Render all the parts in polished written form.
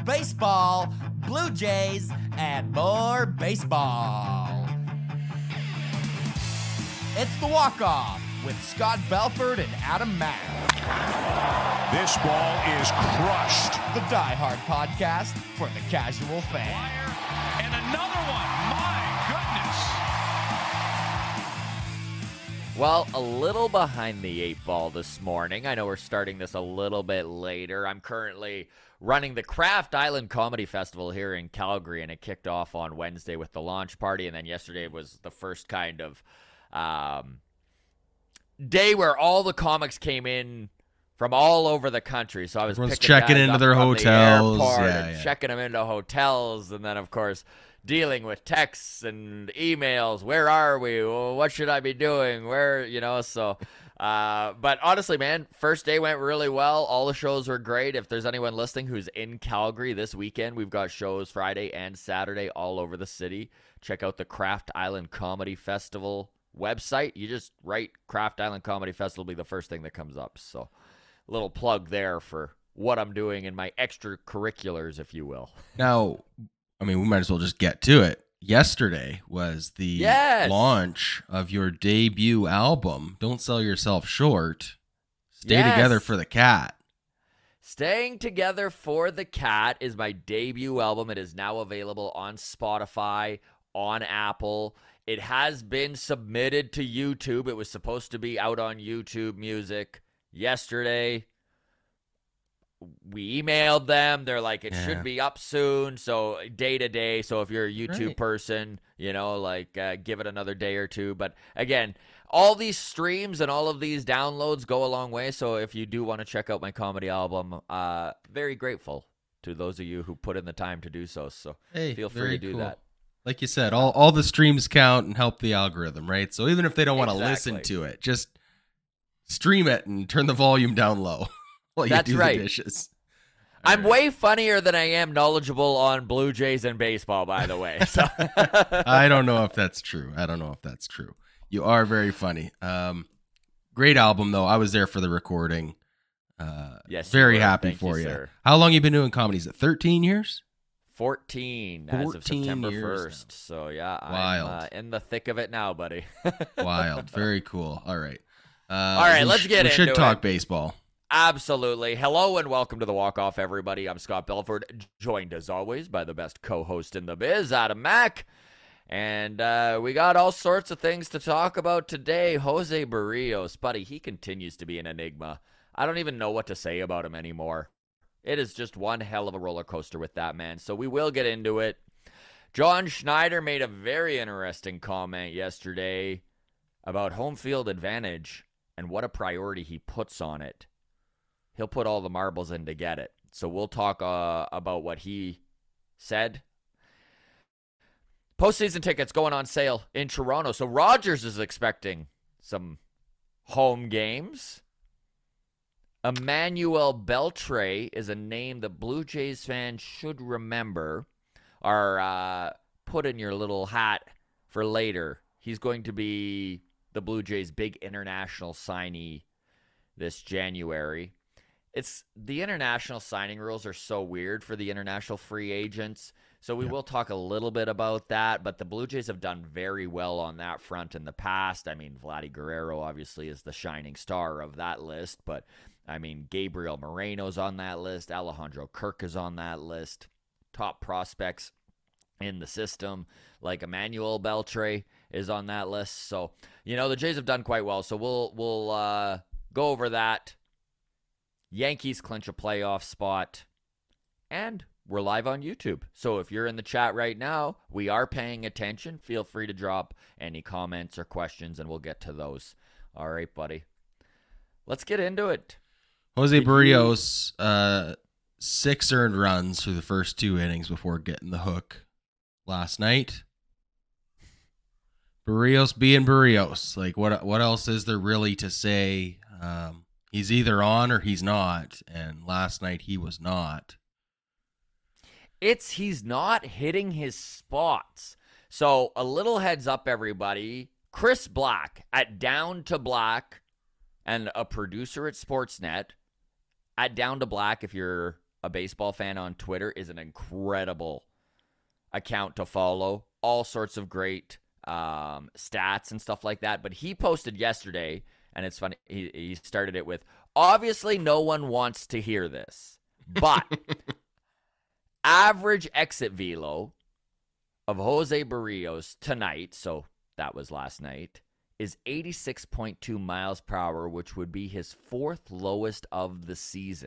baseball, Blue Jays, and more baseball. It's the walk-off with Scott Belford and Adam Mack. This ball is crushed. The Die Hard podcast for the casual fan. And another one. My goodness. Well, a little behind the eight ball this morning. I know we're starting this a little bit later. I'm currently running the Craft Island Comedy Festival here in Calgary, and it kicked off on Wednesday with the launch party, and then yesterday was the first kind of day where all the comics came in from all over the country. So I was Everyone's picking checking guys into up their from hotels, the airport yeah. checking them into hotels, and then of course dealing with texts and emails. Where are we? What should I be doing? Where, so. But honestly, man, first day went really well. All the shows were great. If there's anyone listening who's in Calgary this weekend, we've got shows Friday and Saturday all over the city. Check out the Craft Island Comedy Festival website. You just write Craft Island Comedy Festival, will be the first thing that comes up. So a little plug there for what I'm doing in my extracurriculars, if you will. Now, I mean, we might as well just get to it. Yesterday was the launch of your debut album, Don't Sell Yourself Short. Stay Together for the Cat. Staying Together for the Cat is my debut album. It is now available on Spotify, on Apple. It has been submitted to YouTube. It was supposed to be out on YouTube Music yesterday. We emailed them. They're like, it should be up soon. So day to day. So if you're a YouTube person, give it another day or two. But again, all these streams and all of these downloads go a long way. So if you do want to check out my comedy album, very grateful to those of you who put in the time to do so. So feel free to do that. Like you said, all the streams count and help the algorithm, right? So even if they don't want to listen to it, just stream it and turn the volume down low. Well, you do the dishes. I'm way funnier than I am knowledgeable on Blue Jays and baseball, by the way. So. I don't know if that's true. You are very funny. Great album, though. I was there for the recording. Yes, very happy for you. Sir. How long you been doing comedy? Is it 13 years? 14 as of September 1st. Now. So, yeah, Wild. I'm in the thick of it now, buddy. Wild. Very cool. All right. Let's get into it. We should talk baseball. Absolutely. Hello and welcome to the Walk-Off, everybody. I'm Scott Belford, joined as always by the best co-host in the biz, Adam Mack. And we got all sorts of things to talk about today. Jose Berrios, buddy, he continues to be an enigma. I don't even know what to say about him anymore. It is just one hell of a roller coaster with that man. So we will get into it. John Schneider made a very interesting comment yesterday about home field advantage and what a priority he puts on it. He'll put all the marbles in to get it. So we'll talk about what he said. Postseason tickets going on sale in Toronto. So Rogers is expecting some home games. Emmanuel Beltre is a name that Blue Jays fans should remember, or put in your little hat for later. He's going to be the Blue Jays' big international signee this January. The international signing rules are so weird for the international free agents. So we will talk a little bit about that, but the Blue Jays have done very well on that front in the past. I mean, Vladdy Guerrero obviously is the shining star of that list, but I mean, Gabriel Moreno's on that list. Alejandro Kirk is on that list. Top prospects in the system, like Emmanuel Beltre, is on that list. So, the Jays have done quite well. So we'll go over that. Yankees clinch a playoff spot, and we're live on YouTube. So if you're in the chat right now, we are paying attention. Feel free to drop any comments or questions, and we'll get to those. All right, buddy. Let's get into it. Jose Berrios, 6 earned runs through the first 2 innings before getting the hook last night. Berrios being Berrios. Like, what else is there really to say? He's either on or he's not, and last night he was not. He's not hitting his spots. So a little heads up, everybody. Chris Black at Down to Black and a producer at Sportsnet at Down to Black, if you're a baseball fan on Twitter is an incredible account to follow. All sorts of great stats and stuff like that. But he posted yesterday, and it's funny, he started it with, obviously no one wants to hear this, but average exit velo of Jose Berrios tonight, so that was last night, is 86.2 miles per hour, which would be his 4th lowest of the season.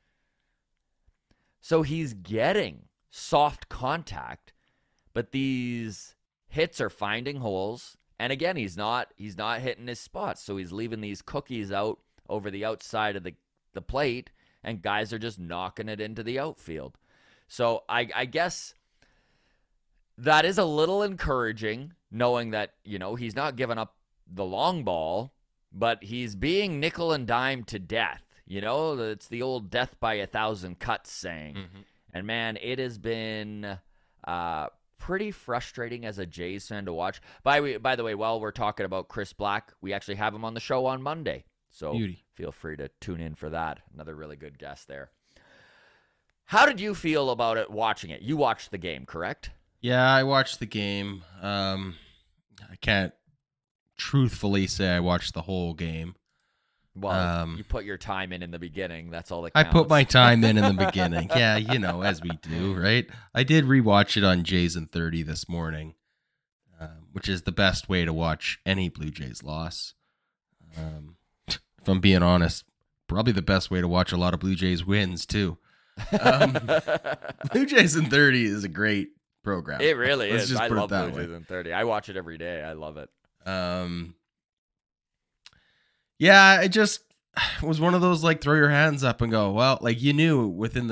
So he's getting soft contact, but these hits are finding holes. And again, he's not hitting his spots, so he's leaving these cookies out over the outside of the plate, and guys are just knocking it into the outfield. So I guess that is a little encouraging, knowing that, he's not giving up the long ball, but he's being nickel and dime to death. It's the old death by 1,000 cuts saying. Mm-hmm. And man, it has been pretty frustrating as a Jays fan to watch. By the way, while we're talking about Chris Black, we actually have him on the show on Monday. So Feel free to tune in for that. Another really good guest there. How did you feel about it watching it? You watched the game, correct? Yeah, I watched the game. I can't truthfully say I watched the whole game. Well, you put your time in the beginning. That's all that counts. I put my time in the beginning. Yeah, as we do, right? I did rewatch it on Jays in 30 this morning, which is the best way to watch any Blue Jays loss. If I'm being honest, probably the best way to watch a lot of Blue Jays wins, too. Blue Jays in 30 is a great program. It really is. I love Blue Jays in 30. I watch it every day. I love it. Yeah, it just was one of those, throw your hands up and go, well, you knew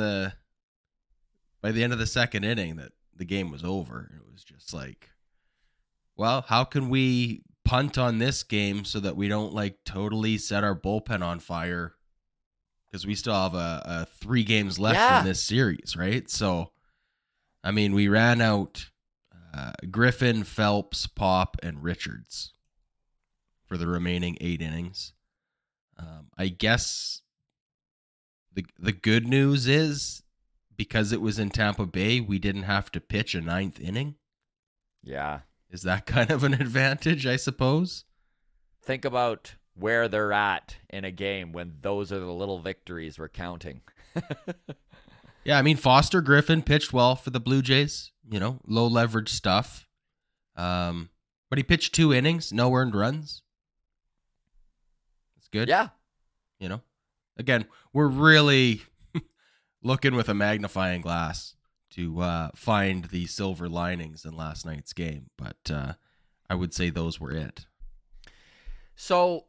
by the end of the second inning that the game was over. It was just well, how can we punt on this game so that we don't totally set our bullpen on fire? Because we still have a 3 games left in this series, right? So, we ran out Griffin, Phelps, Pop, and Richards for the remaining 8 innings. I guess the good news is, because it was in Tampa Bay, we didn't have to pitch a 9th inning. Yeah. Is that kind of an advantage, I suppose? Think about where they're at in a game when those are the little victories we're counting. Yeah, Foster Griffin pitched well for the Blue Jays, low leverage stuff. But he pitched 2 innings, no earned runs. That's good. Yeah. Again, we're really looking with a magnifying glass to find the silver linings in last night's game. But I would say those were it. So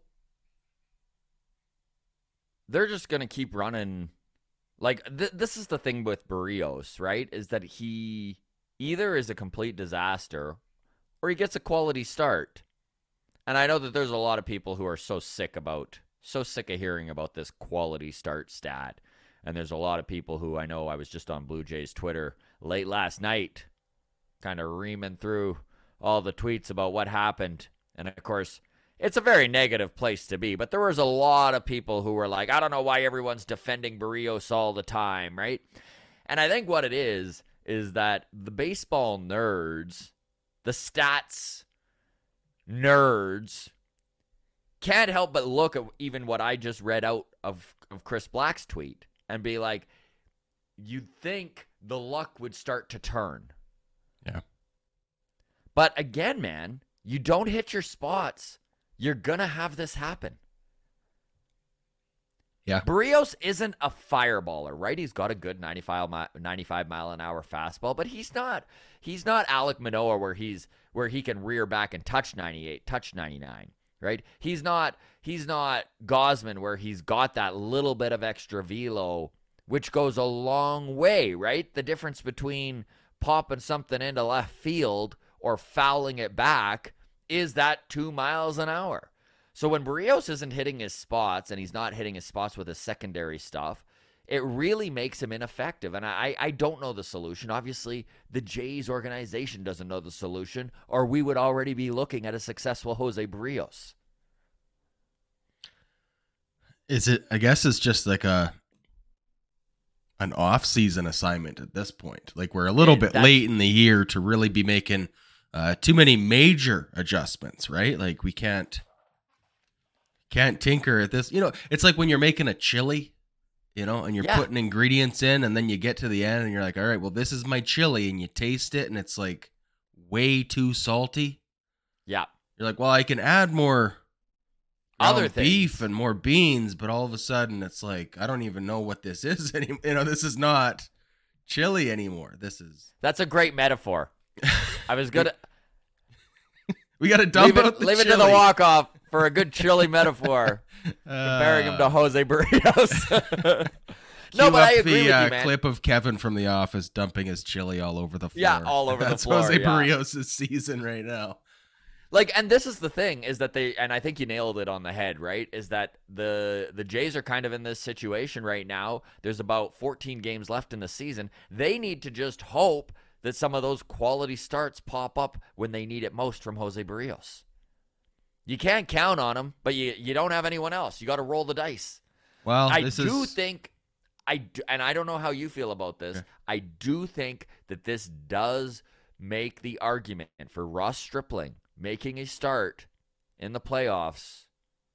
they're just going to keep running. This is the thing with Berrios, right? Is that he either is a complete disaster or he gets a quality start. And I know that there's a lot of people who are so sick of hearing about this quality start stat. And there's a lot of people who I know, I was just on Blue Jays Twitter late last night, kind of reaming through all the tweets about what happened. And of course, it's a very negative place to be, but there was a lot of people who were like, I don't know why everyone's defending Berrios all the time, right? And I think what it is that the baseball nerds, the stats nerds, can't help but look at even what I just read out of Chris Black's tweet and be like, you'd think the luck would start to turn. Yeah. But again, man, you don't hit your spots, you're going to have this happen. Yeah. Berrios isn't a fireballer, right? He's got a good 95 mile an hour fastball, but he's not Alek Manoah where he can rear back and touch 98, touch 99, right? He's not Gausman where he's got that little bit of extra velo, which goes a long way, right? The difference between popping something into left field or fouling it back is that 2 miles an hour. So when Berrios isn't hitting his spots, and he's not hitting his spots with his secondary stuff, it really makes him ineffective. And I don't know the solution. Obviously, the Jays organization doesn't know the solution, or we would already be looking at a successful Jose Berrios. I guess it's just like a an off-season assignment at this point. Like, we're a little bit late in the year to really be making too many major adjustments, right? Like, we can't tinker at this. You know, it's like when you're making a chili, you know, and you're putting ingredients in, and then you get to the end and you're like, all right, well, this is my chili, and you taste it and it's like way too salty. Yeah. You're like, well, I can add more other beef and more beans, but all of a sudden it's like, I don't even know what this is anymore. You know, this is not chili anymore. That's a great metaphor. I was good. We got to dump out the leave it to the walk-off for a good chili metaphor. Comparing him to Jose Barrios. No, but I agree with you, man. Clip of Kevin from The Office dumping his chili all over the floor. Yeah, all over the floor. That's Jose Barrios' season right now. Like, and this is the thing, is that and I think you nailed it on the head, right? Is that the Jays are kind of in this situation right now. There's about 14 games left in the season. They need to just hope that some of those quality starts pop up when they need it most from Jose Barrios. You can't count on him, but you don't have anyone else. You got to roll the dice. Well, I don't know how you feel about this. Yeah. I do think that this does make the argument for Ross Stripling making a start in the playoffs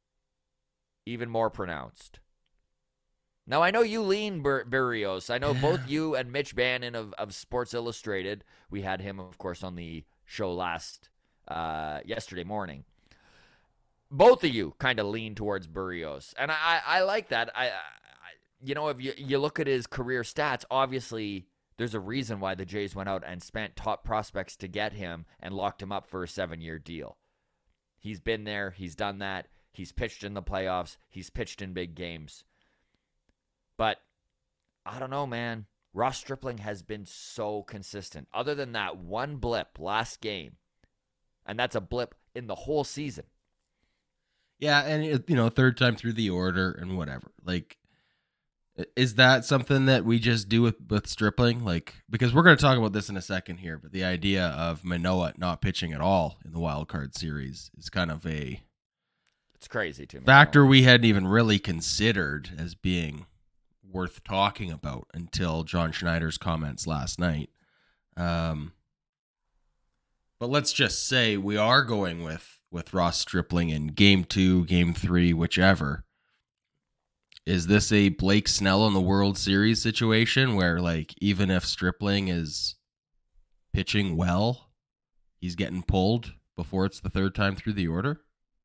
even more pronounced. Now, I know you lean Barrios. I know both you and Mitch Bannon of Sports Illustrated. We had him, of course, on the show yesterday morning. Both of you kind of lean towards Barrios, and I like that. If you look at his career stats, obviously there's a reason why the Jays went out and spent top prospects to get him and locked him up for a 7-year deal. He's been there. He's done that. He's pitched in the playoffs. He's pitched in big games. But I don't know, man. Ross Stripling has been so consistent. Other than that one blip last game, and that's a blip in the whole season. Yeah, and third time through the order and whatever. Like, is that something that we just do with Stripling? Like, because we're going to talk about this in a second here, but the idea of Manoah not pitching at all in the wild card series is kind of it's crazy to me. Factor we hadn't even really considered as being worth talking about until John Schneider's comments last night. But let's just say we are going with Ross Stripling in game 2, game 3, whichever. Is this a Blake Snell in the World Series situation where, like, even if Stripling is pitching well, he's getting pulled before it's the third time through the order?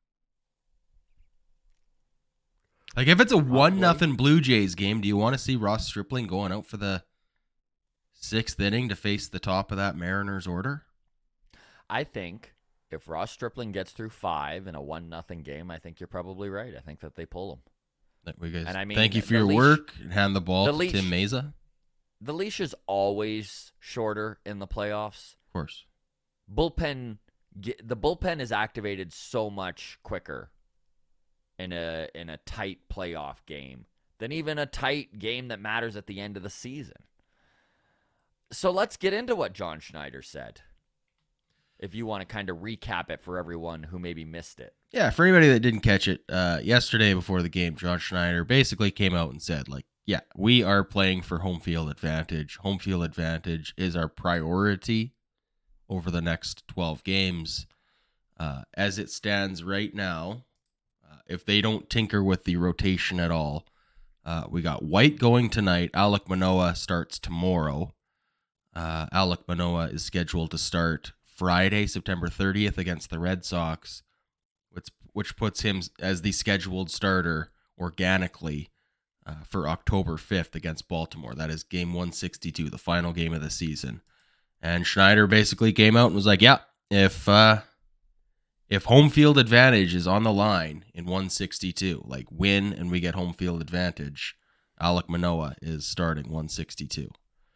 Like, if it's a 1-0 Blue Jays game, do you want to see Ross Stripling going out for the 6th inning to face the top of that Mariners order? I think if Ross Stripling gets through 5 in a 1-0 game, I think you're probably right. I think that they pull him. Thank you for your work. Hand the ball to Tim Meza. The leash is always shorter in the playoffs. Of course. The bullpen is activated so much quicker in a tight playoff game than even a tight game that matters at the end of the season. So let's get into what John Schneider said, if you want to kind of recap it for everyone who maybe missed it. Yeah, for anybody that didn't catch it, yesterday before the game, John Schneider basically came out and said, like, yeah, we are playing for home field advantage. Home field advantage is our priority over the next 12 games. As it stands right now, if they don't tinker with the rotation at all, we got White going tonight. Alek Manoah starts tomorrow. Alek Manoah is scheduled to start Friday, September 30th against the Red Sox, which puts him as the scheduled starter organically for October 5th against Baltimore. That is game 162, the final game of the season. And Schneider basically came out and was like, yeah, if home field advantage is on the line in 162, like win and we get home field advantage, Alek Manoah is starting 162.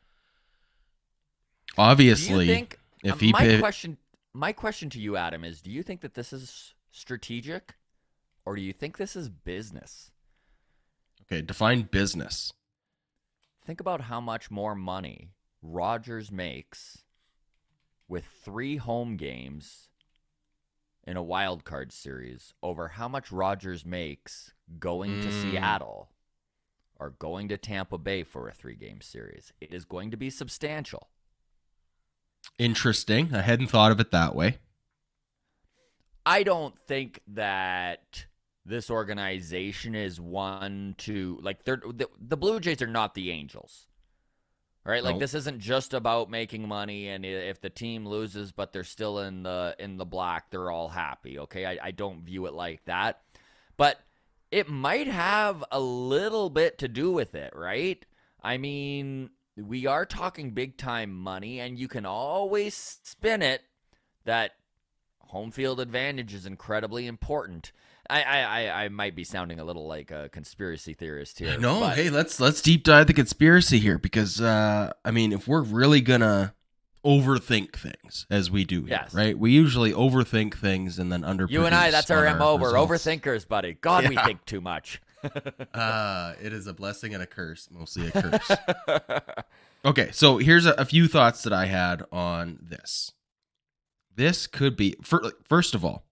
Obviously, my question to you, Adam, is: do you think that this is strategic, or do you think this is business? Okay, define business. Think about how much more money Rogers makes with 3 home games in a wild card series over how much Rogers makes going to Seattle are going to Tampa Bay for a 3-game series. It is going to be substantial. Interesting. I hadn't thought of it that way. I don't think that this organization is one to, like, the Blue Jays are not the Angels. Right? Like, this isn't just about making money, and if the team loses but they're still in the black, they're all happy. Okay? I don't view it like that. But it might have a little bit to do with it, right? I mean, we are talking big-time money, and you can always spin it that home field advantage is incredibly important. I might be sounding a little like a conspiracy theorist here. No, hey, let's deep dive the conspiracy here, because I mean, if we're really gonna overthink things as we do here, right? We usually overthink things and then underproduce. You and I, that's our MO. We're results. Overthinkers, buddy. God, we think too much. It is a blessing and a curse, mostly a curse. Okay, so here's a few thoughts that I had on this. This could be, first of all,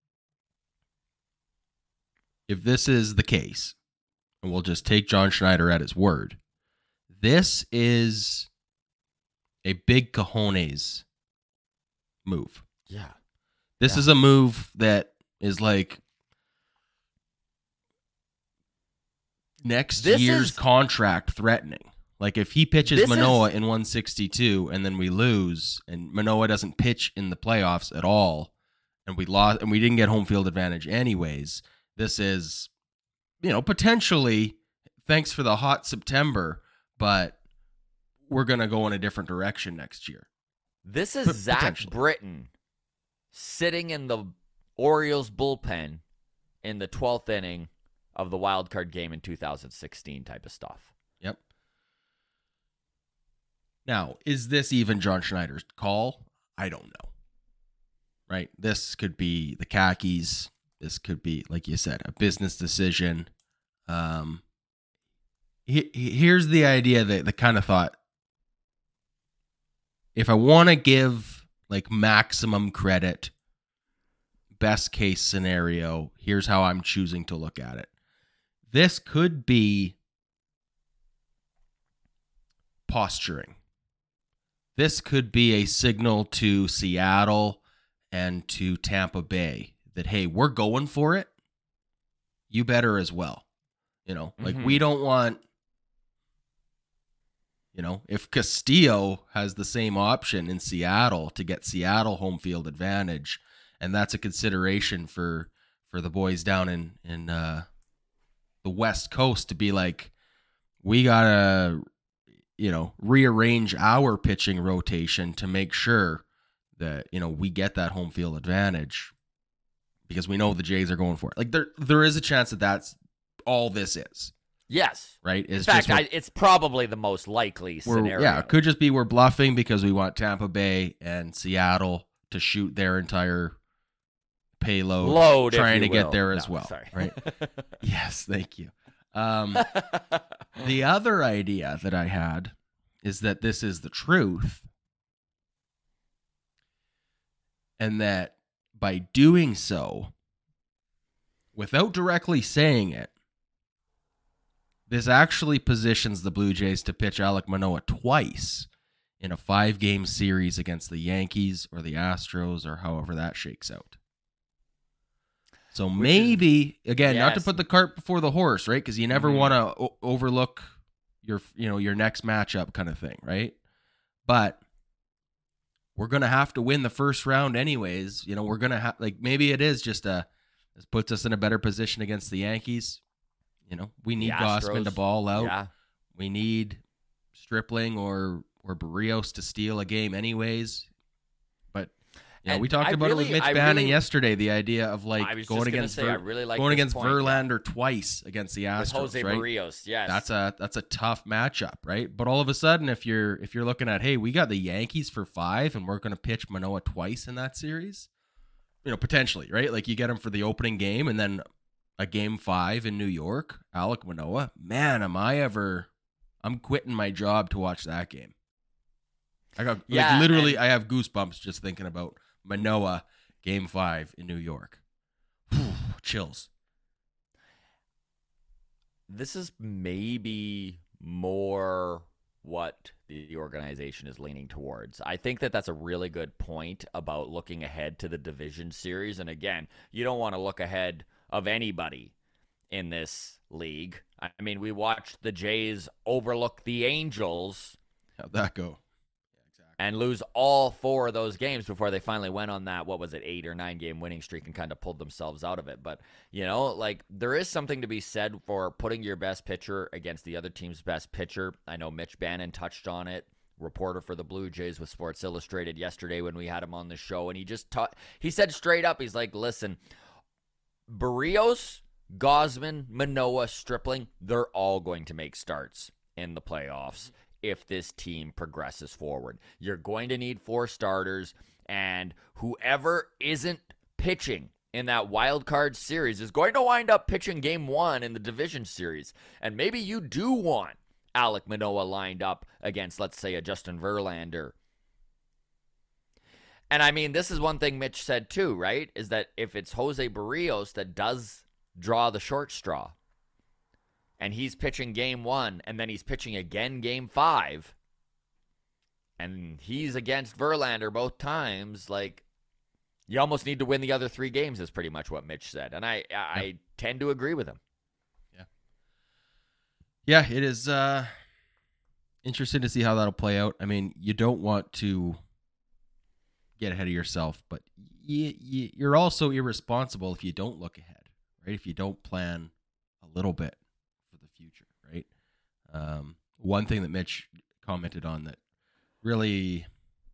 if this is the case, and we'll just take John Schneider at his word, this is a big cojones move. Yeah. This is a move that is like next year's contract threatening. Like, if he pitches Manoah in 162 and then we lose and Manoah doesn't pitch in the playoffs at all and we lost and we didn't get home field advantage anyways, this is, potentially, thanks for the hot September, but we're going to go in a different direction next year. This is Zach Britton sitting in the Orioles bullpen in the 12th inning of the wild card game in 2016 type of stuff. Yep. Now, is this even John Schneider's call? I don't know. Right? This could be the khakis. This could be, like you said, a business decision. Here's the idea, the kind of thought. If I want to give like maximum credit, best case scenario, here's how I'm choosing to look at it. This could be posturing. This could be a signal to Seattle and to Tampa Bay that, hey, we're going for it. You better as well. Like, we don't want, if Castillo has the same option in Seattle to get Seattle home field advantage, and that's a consideration for the boys down in the West Coast to be like, we got to, rearrange our pitching rotation to make sure that, we get that home field advantage because we know the Jays are going for it. Like, there is a chance that that's all this is. Yes. Right? In fact, it's probably the most likely scenario. Yeah, it could just be we're bluffing because we want Tampa Bay and Seattle to shoot their entire payload trying to get there as well. Sorry. Right? Yes, thank you. The other idea that I had is that this is the truth, and that by doing so, without directly saying it, this actually positions the Blue Jays to pitch Alek Manoah twice in a 5-game series against the Yankees or the Astros or however that shakes out. So maybe, again, not to put the cart before the horse, right? Because you never want to overlook your next matchup kind of thing, right? But we're going to have to win the first round anyways. We're going to have, like, maybe it is just this puts us in a better position against the Yankees. We need Gausman to ball out. Yeah. We need Stripling or Barrios to steal a game anyways. But we talked about it with Mitch Bannon yesterday. The idea of like going against Verlander twice against the Astros, with Jose right? Barrios, yes. That's a tough matchup, right? But all of a sudden, if you're looking at, hey, we got the Yankees for 5 and we're going to pitch Manoah twice in that series, potentially, right? Like, you get him for the opening game and then a game 5 in New York, Alek Manoah. Man, I'm quitting my job to watch that game. I got literally, I have goosebumps just thinking about Manoah game 5 in New York. Chills. this is maybe more what the organization is leaning towards. I think that that's a really good point about looking ahead to the division series. And again, you don't want to look ahead of anybody in this league. I mean, we watched the Jays overlook the Angels. How'd that go? And lose all 4 of those games before they finally went on that, 8 or 9 game winning streak and kind of pulled themselves out of it. But, there is something to be said for putting your best pitcher against the other team's best pitcher. I know Mitch Bannon touched on it, reporter for the Blue Jays with Sports Illustrated yesterday when we had him on the show. And he said straight up, he's like, listen, Berríos, Gausman, Manoah, Stripling, they're all going to make starts in the playoffs if this team progresses forward. You're going to need 4 starters, and whoever isn't pitching in that wild card series is going to wind up pitching game 1 in the division series. And maybe you do want Alek Manoah lined up against, let's say, a Justin Verlander. And I mean, this is one thing Mitch said too, right? Is that if it's Jose Berríos that does draw the short straw, and he's pitching game 1, and then he's pitching again game 5, and he's against Verlander both times, you almost need to win the other 3 games is pretty much what Mitch said. And I tend to agree with him. Yeah, it is interesting to see how that'll play out. I mean, you don't want to get ahead of yourself, but you're also irresponsible if you don't look ahead, right? If you don't plan a little bit for the future, right? One thing that Mitch commented on that really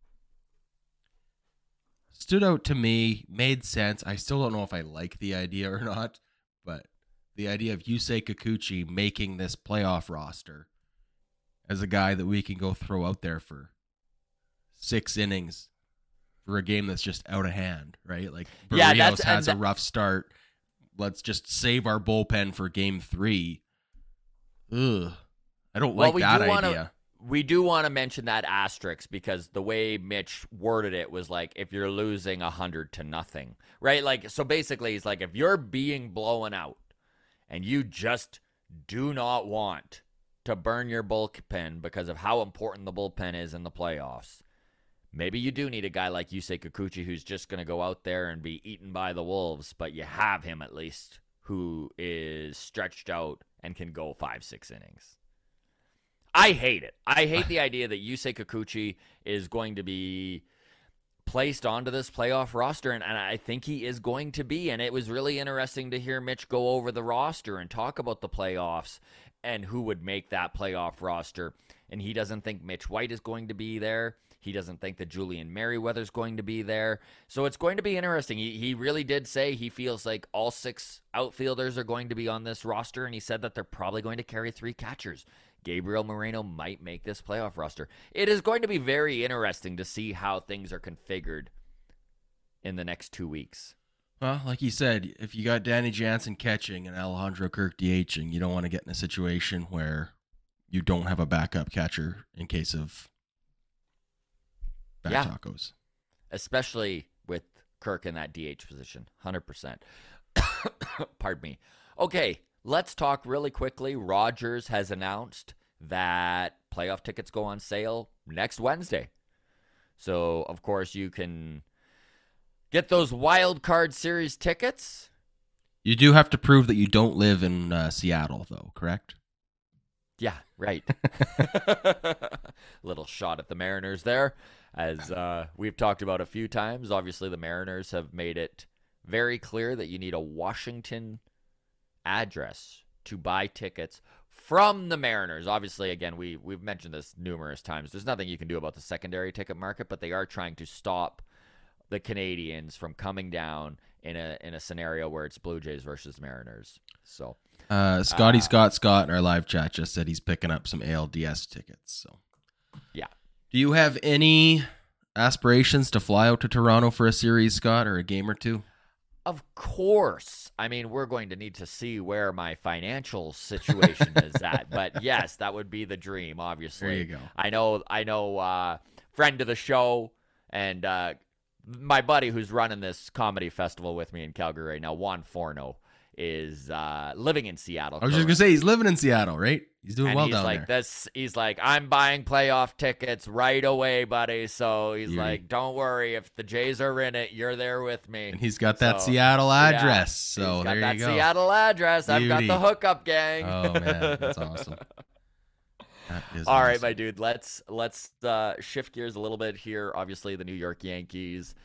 stood out to me, made sense. I still don't know if I like the idea or not, but the idea of Yusei Kikuchi making this playoff roster as a guy that we can go throw out there for 6 innings for a game that's just out of hand, right? Like Berríos has a rough start. Let's just save our bullpen for game 3. Ugh. I don't like that idea. We do want to mention that asterisk because the way Mitch worded it was like, if you're losing 100-0, right? So basically he's like, if you're being blown out and you just do not want to burn your bullpen because of how important the bullpen is in the playoffs, maybe you do need a guy like Yusei Kikuchi who's just going to go out there and be eaten by the wolves, but you have him at least who is stretched out and can go 5-6 innings. I hate it. I hate the idea that Yusei Kikuchi is going to be placed onto this playoff roster, and I think he is going to be. And it was really interesting to hear Mitch go over the roster and talk about the playoffs and who would make that playoff roster. And he doesn't think Mitch White is going to be there. He doesn't think that Julian Merryweather's going to be there. So it's going to be interesting. He really did say he feels like all 6 outfielders are going to be on this roster, and he said that they're probably going to carry 3 catchers. Gabriel Moreno might make this playoff roster. It is going to be very interesting to see how things are configured in the next 2 weeks. Well, like you said, if you got Danny Jansen catching and Alejandro Kirk DHing, you don't want to get in a situation where you don't have a backup catcher in case of bad tacos. Especially with Kirk in that DH position, 100%. Pardon me. Okay, let's talk really quickly. Rogers has announced that playoff tickets go on sale next Wednesday. So, of course, you can get those wild card series tickets. You do have to prove that you don't live in Seattle, though, correct? Yeah, right. Little shot at the Mariners there. As we've talked about a few times, obviously the Mariners have made it very clear that you need a Washington address to buy tickets from the Mariners. Obviously, again, we've mentioned this numerous times. There's nothing you can do about the secondary ticket market, but they are trying to stop the Canadians from coming down in a scenario where it's Blue Jays versus Mariners. So, Scott in our live chat just said he's picking up some ALDS tickets. So, yeah. Do you have any aspirations to fly out to Toronto for a series, Scott, or a game or two? Of course. I mean, we're going to need to see where my financial situation is at. But yes, that would be the dream, obviously. There you go. I know, friend of the show and my buddy who's running this comedy festival with me in Calgary right now, Juan Forno. is living in Seattle. I was just gonna say he's living in Seattle, right? He's doing well down like there. He's like, I'm buying playoff tickets right away, buddy. So he's like, don't worry, if the Jays are in it, you're there with me. And he's got that Seattle address. So there you go. He's got that Seattle address. I've got the hookup, gang. Oh man, that's awesome. All right, my dude. Let's shift gears a little bit here. Obviously, the New York Yankees,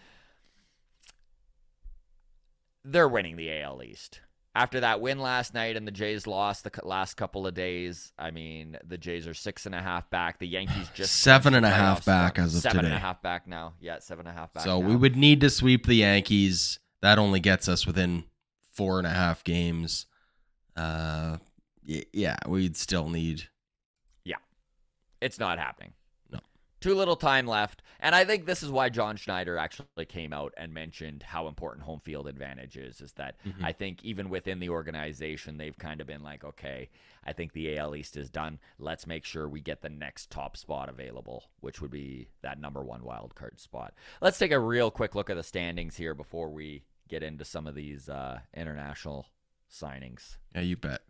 they're winning the AL East. After that win last night and the Jays lost the last couple of days, I mean, the Jays are 6.5 back. The Yankees just 7.5 back as of today. 7.5 back now. Yeah, 7.5 back. So now. we would need to sweep the Yankees. That only gets us within 4.5 games. Yeah, we'd still need. Yeah, it's not happening. No. Too little time left. And I think this is why John Schneider actually came out and mentioned how important home field advantage is that I think even within the organization, they've kind of been like, okay, I think the AL East is done. Let's make sure we get the next top spot available, which would be that number 1 wild card spot. Let's take a real quick look at the standings here before we get into some of these international signings. Yeah, you bet.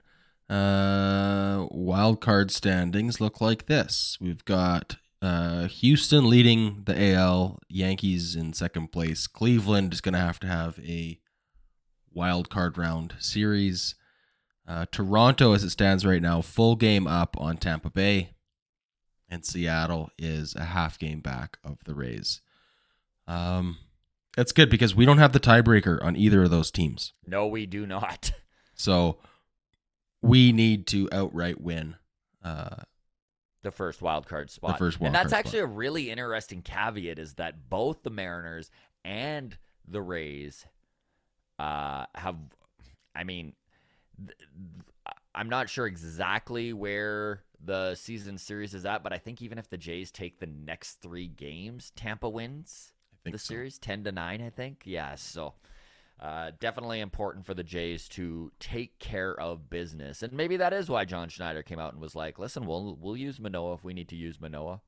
Wild card standings look like this. We've got Houston leading the AL, Yankees in second place. Cleveland is going to have a wild card round series. Toronto, as it stands right now, full game up on Tampa Bay, and Seattle is a half game back of the Rays. That's good because we don't have the tiebreaker on either of those teams. No, we do not. So we need to outright win the first wild card spot. And that's actually a really interesting caveat is that both the Mariners and the Rays have, I mean, I'm not sure exactly where the season series is at, but I think even if the Jays take the next 3 games, Tampa wins the series 10-9, I think. Yeah, so definitely important for the Jays to take care of business. And maybe that is why John Schneider came out and was like, listen, we'll use Manoah if we need to use Manoah.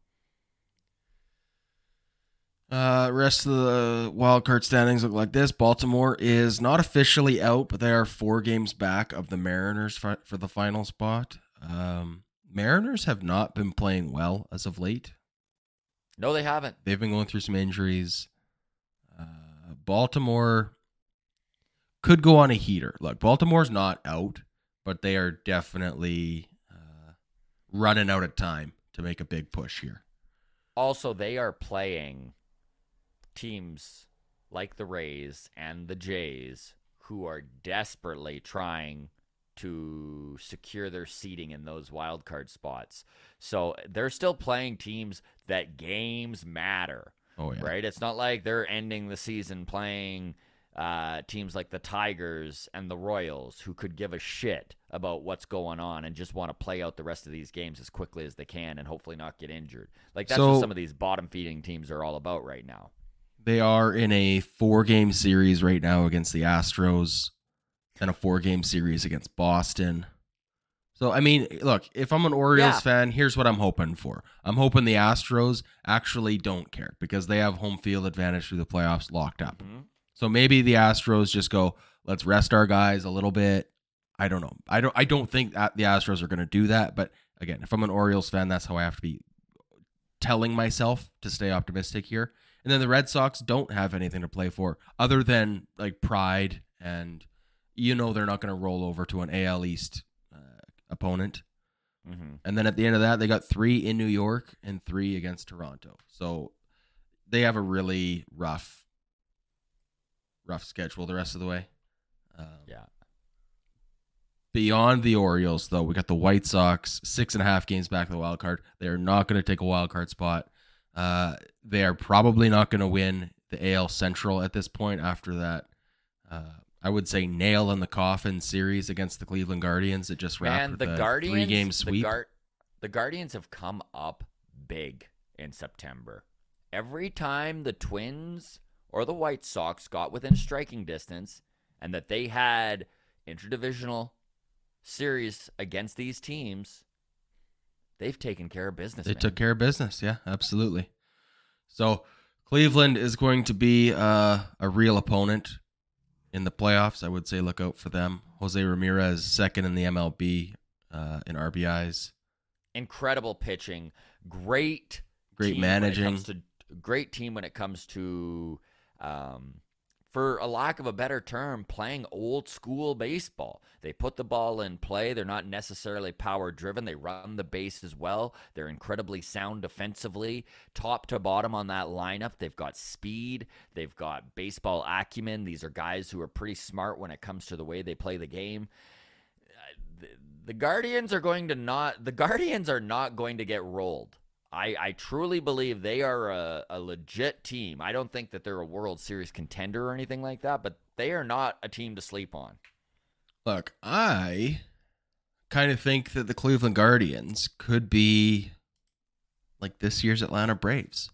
Rest of the wild card standings look like this. Baltimore is not officially out, but they are 4 games back of the Mariners for the final spot. Mariners have not been playing well as of late. No, they haven't. They've been going through some injuries. Baltimore could go on a heater. Look, Baltimore's not out, but they are definitely running out of time to make a big push here. Also, they are playing teams like the Rays and the Jays who are desperately trying to secure their seating in those wild card spots. So they're still playing teams that games matter. Oh, yeah. Right? It's not like they're ending the season playing teams like the Tigers and the Royals who could give a shit about what's going on and just want to play out the rest of these games as quickly as they can and hopefully not get injured. Like that's what some of these bottom-feeding teams are all about right now. They are in a 4-game series right now against the Astros and a 4-game series against Boston. So, I mean, look, if I'm an Orioles fan, here's what I'm hoping for. I'm hoping the Astros actually don't care because they have home field advantage through the playoffs locked up. Mm-hmm. So maybe the Astros just go, let's rest our guys a little bit. I don't know. I don't think that the Astros are going to do that. But again, if I'm an Orioles fan, that's how I have to be telling myself to stay optimistic here. And then the Red Sox don't have anything to play for other than like pride. And they're not going to roll over to an AL East opponent. Mm-hmm. And then at the end of that, they got 3 in New York and 3 against Toronto. So they have a really rough schedule the rest of the way. Beyond the Orioles, though, we got the White Sox, 6.5 games back of the wild card. They are not going to take a wild card spot. They are probably not going to win the AL Central at this point after that. I would say nail in the coffin series against the Cleveland Guardians. It just wrapped with a 3-game sweep. The Guardians have come up big in September. Every time the Twins or the White Sox got within striking distance and that they had interdivisional series against these teams, they've taken care of business. They took care of business. Yeah, absolutely. So Cleveland is going to be a real opponent in the playoffs. I would say look out for them. Jose Ramirez, second in the MLB in RBIs. Incredible pitching. Great managing. Great team when it comes to, for a lack of a better term, playing old school baseball. They put the ball in play. They're not necessarily power driven. They run the base as well. They're incredibly sound defensively, top to bottom on that lineup. They've got speed. They've got baseball acumen. These are guys who are pretty smart when it comes to the way they play the game. The Guardians are not going to get rolled. I truly believe they are a legit team. I don't think that they're a World Series contender or anything like that, but they are not a team to sleep on. Look, I kind of think that the Cleveland Guardians could be like this year's Atlanta Braves.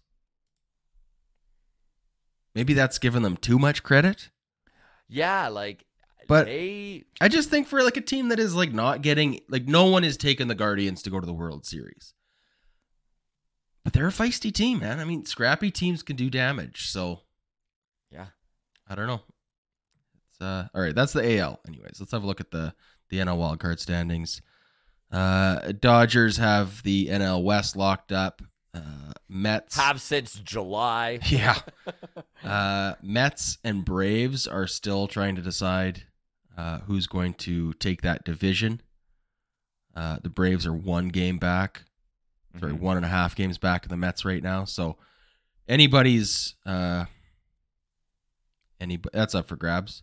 Maybe that's giving them too much credit. Yeah, but I just think for like a team that is like not getting, like no one is taking the Guardians to go to the World Series. But they're a feisty team, man. I mean, scrappy teams can do damage. So, yeah, I don't know. It's, all right, that's the AL. Anyways, let's have a look at the NL wildcard standings. Dodgers have the NL West locked up. Mets have since July. Yeah. Mets and Braves are still trying to decide who's going to take that division. The Braves are 1 game back. Sorry, 1.5 games back in the Mets right now. So anybody's that's up for grabs.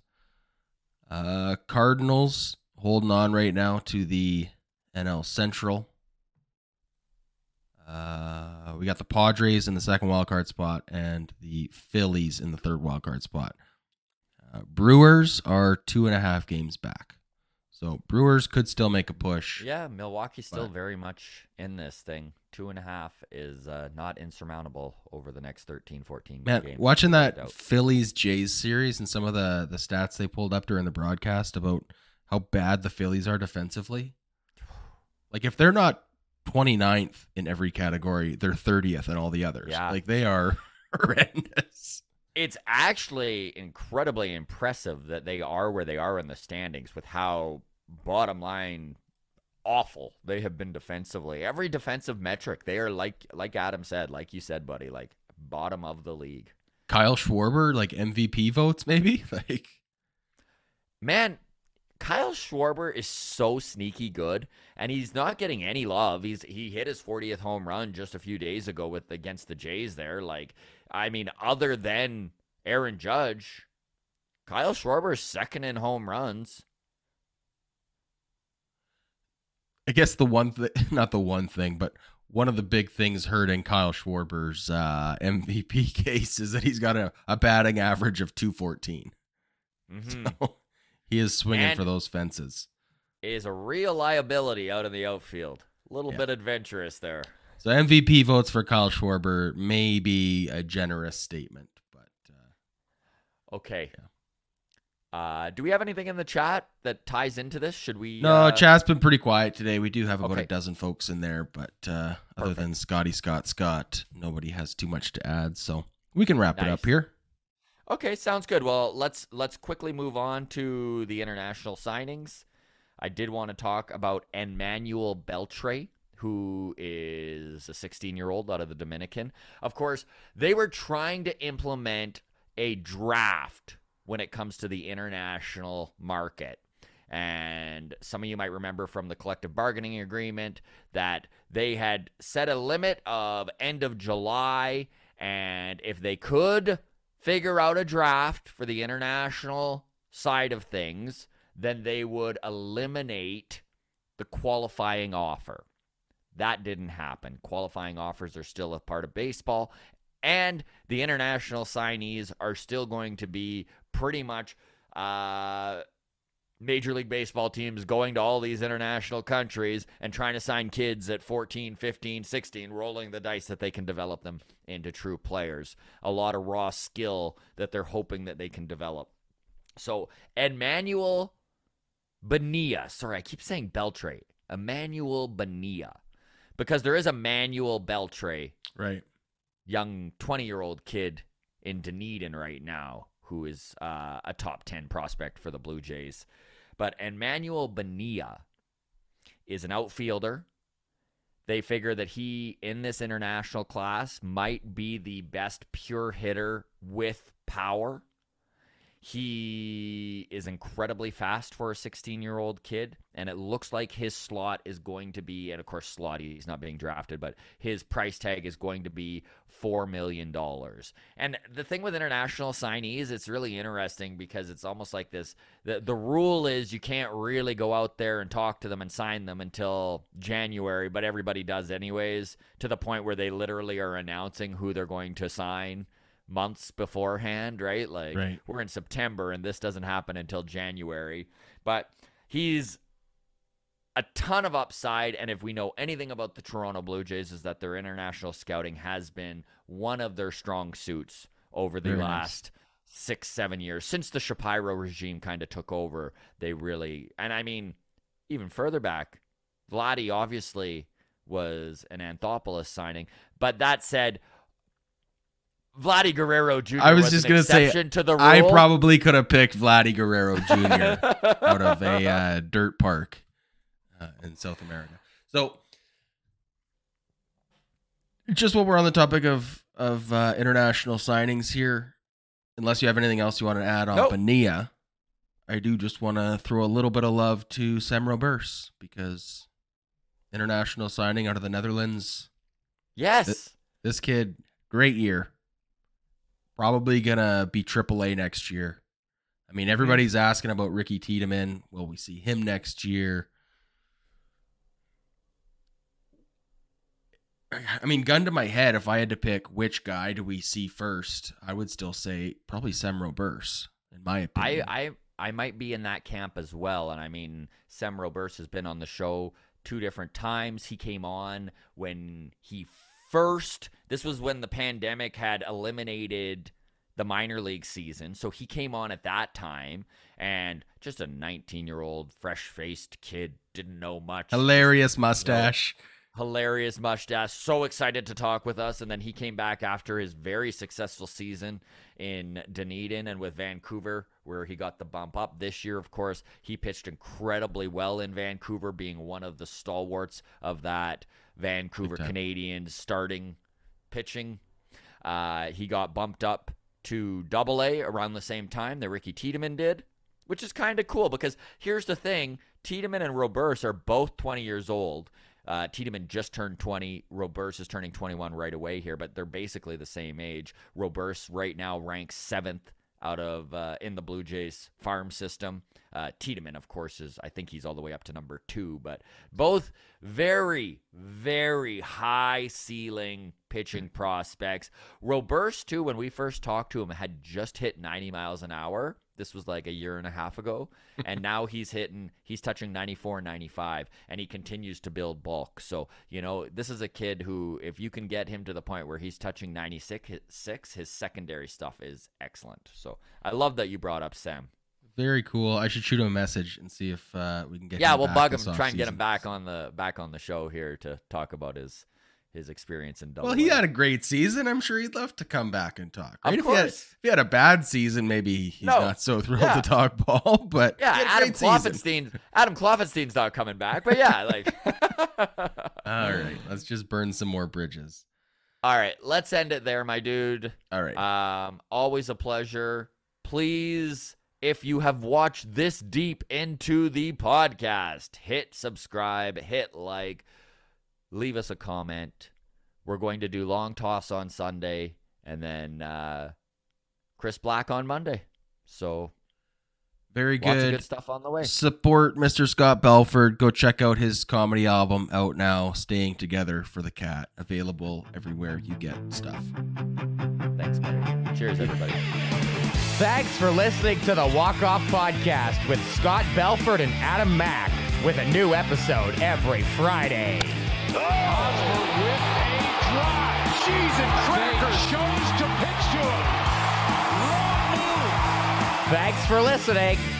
Cardinals holding on right now to the NL Central. We got the Padres in the second wildcard spot and the Phillies in the third wildcard spot. Brewers are 2.5 games back. So Brewers could still make a push. Yeah, Milwaukee's still very much in this thing. 2.5 is not insurmountable over the next 13, 14 games. Man, watching that Phillies-Jays series and some of the stats they pulled up during the broadcast about how bad the Phillies are defensively. Like, if they're not 29th in every category, they're 30th in all the others. Yeah. Like, they are horrendous. It's actually incredibly impressive that they are where they are in the standings with how bottom line awful they have been defensively. Every defensive metric, they are like Adam said, like you said, buddy, like bottom of the league. Kyle Schwarber, like MVP votes, maybe? Like, man, Kyle Schwarber is so sneaky good, and he's not getting any love. He hit his 40th home run just a few days ago against the Jays there. Like, I mean, other than Aaron Judge, Kyle Schwarber is second in home runs. I guess not the one thing, but one of the big things hurting Kyle Schwarber's MVP case is that he's got a batting average of 214. Mm-hmm. So he is swinging for those fences. Is a real liability out in the outfield. A little bit adventurous there. So MVP votes for Kyle Schwarber may be a generous statement, but okay. Yeah. Do we have anything in the chat that ties into this? Should we? No, chat's been pretty quiet today. We do have about a dozen folks in there, but other than Scott, nobody has too much to add, so we can wrap it up here. Okay, sounds good. Well, let's quickly move on to the international signings. I did want to talk about Emmanuel Beltre, who is a 16-year-old out of the Dominican. Of course, they were trying to implement a draft when it comes to the international market. And some of you might remember from the collective bargaining agreement that they had set a limit of end of July, and if they could figure out a draft for the international side of things, then they would eliminate the qualifying offer. That didn't happen. Qualifying offers are still a part of baseball, and the international signees are still going to be pretty much Major League Baseball teams going to all these international countries and trying to sign kids at 14, 15, 16, rolling the dice that they can develop them into true players. A lot of raw skill that they're hoping that they can develop. So Emmanuel Bonilla. Sorry, I keep saying Beltre. Emmanuel Bonilla. Because there is a Manuel Beltre. Right. Young 20-year-old kid in Dunedin right now who is a top 10 prospect for the Blue Jays. But Emmanuel Bonilla is an outfielder. They figure that he, in this international class, might be the best pure hitter with power. He is incredibly fast for a 16-year-old kid, and it looks like his slot is going to be, and of course slot, he's not being drafted, but his price tag is going to be $4 million. And the thing with international signees, it's really interesting because it's almost like this, the rule is you can't really go out there and talk to them and sign them until January, but everybody does anyways, to the point where they literally are announcing who they're going to sign months beforehand, right? Like, right. We're in September and this doesn't happen until January. But he's a ton of upside, and if we know anything about the Toronto Blue Jays, is that their international scouting has been one of their strong suits over the last 6-7 years. Since the Shapiro regime kind of took over, they really, and I mean, even further back, Vladdy obviously was an Anthopoulos signing. But that said, Vladdy Guerrero Jr. I was just going to say, to the rule. I probably could have picked Vladdy Guerrero Jr. out of a dirt park in South America. So, just while we're on the topic of international signings here, unless you have anything else you want to add on Bonilla, I do just want to throw a little bit of love to Sam Roberts, because international signing out of the Netherlands. Yes. This kid, great year. Probably going to be AAA next year. I mean, everybody's asking about Ricky Tiedemann. Will we see him next year? I mean, gun to my head, if I had to pick which guy do we see first, I would still say probably Sam Roberts, in my opinion. I might be in that camp as well. And I mean, Sam Roberts has been on the show 2 different times. He came on when this was when the pandemic had eliminated the minor league season. So he came on at that time, and just a 19-year-old, fresh-faced kid, didn't know much. Hilarious mustache. Hilarious mustache. So excited to talk with us. And then he came back after his very successful season in Dunedin and with Vancouver, where he got the bump up. This year, of course, he pitched incredibly well in Vancouver, being one of the stalwarts of that Vancouver Canadians starting pitching. He got bumped up to AA around the same time that Ricky Tiedemann did, which is kind of cool because here's the thing. Tiedemann and Roberts are both 20 years old. Tiedemann just turned 20. Roberts is turning 21 right away here, but they're basically the same age. Roberts right now ranks 7th out of in the Blue Jays farm system. Tiedemann, of course, I think he's all the way up to number 2, but both very, very high ceiling pitching prospects. Roberts, too, when we first talked to him, had just hit 90 miles an hour. This was like a year and a half ago, and now he's touching 94, 95, and he continues to build bulk. So, this is a kid who, if you can get him to the point where he's touching 96, his secondary stuff is excellent. So I love that you brought up Sam. Very cool. I should shoot him a message and see if we can get him Yeah, we'll back bug him, try and get him back on the show here to talk about his experience in double. Well, he had a great season. I'm sure he'd love to come back and talk. Right? Of course. If he had a bad season, maybe he's not so thrilled to talk ball. But Adam Kloffenstein's not coming back. But all right, let's just burn some more bridges. All right, let's end it there, my dude. All right. Always a pleasure. Please, if you have watched this deep into the podcast, hit subscribe, hit like, leave us a comment. We're going to do Long Toss on Sunday and then Chris Black on Monday. So very good. Lots of good stuff on the way. Support Mr. Scott Belford. Go check out his comedy album out now, Staying Together for the Cat. Available everywhere you get stuff. Thanks, man. Cheers, everybody. Thanks for listening to the Walk Off Podcast with Scott Belford and Adam Mack, with a new episode every Friday. Osborne with a drive. Cheese and crackers. Shows to pitch to him. Wrong move. Thanks for listening.